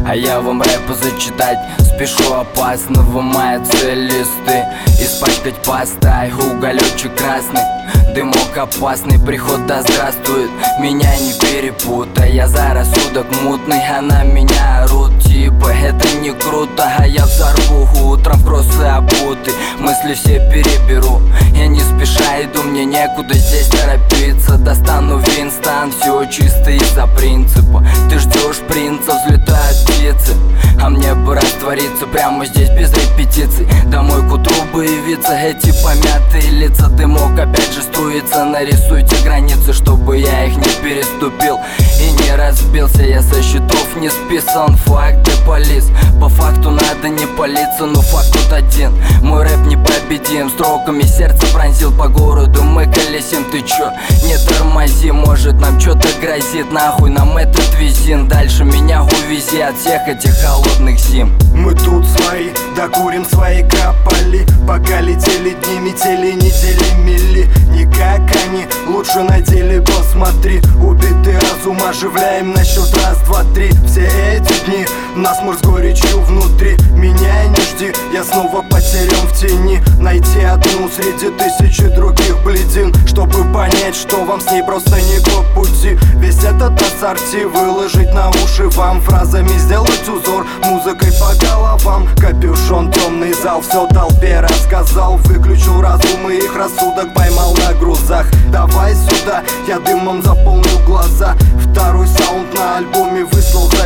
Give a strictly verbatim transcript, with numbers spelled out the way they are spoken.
А я вам рэпу зачитать спешу опасно, вымается листы, испачкать пастой, уголечек красный, дымок опасный, приход да здравствует, меня не перепутай. Я за рассудок мутный, а на меня орут типа это не круто, а я взорву утром в кроссы обуты, мысли все переберу, я не спеша иду, мне некуда здесь торопиться. Достану Винстон, все чисто из-за принципа. Ты ждешь принца, взлетают птицы, а мне бы раствориться прямо здесь без репетиций. Домой к утру бы явиться, эти помятые лица, дымок опять же струится. Нарисуйте границы, чтобы я их не переступил и не разбился. Я со счетов не списан, факт де полис. По факту надо не палиться, но факт тут один: мой рэп непобедим. Строками сердце пронзил, по городу мы колесим. Ты чё, не тормози, может нам чё-то грозит. Нахуй нам этот визин, дальше меня увези от всех этих холодных зим. Мы тут свои, докурим свои капали, пока летели дни, метели, недели, мили. Не как они, лучше на деле посмотри. Убитый разум оживляем на счет раз, два, три. Все эти дни насморк с горечью внутри. Меня не жди, я снова потерян в тени. Найти одну среди тысячи других бледин, чтобы понять, что вам с ней просто не по пути. Весь этот ассорти выложить на уши вам, фразами сделать узор, музыкой по головам. Капюшон, темный зал, все толпе рассказал. Выключил разум и их рассудок поймал на грузах. Давай сюда, я дымом заполню глаза. Второй саунд на альбоме выслал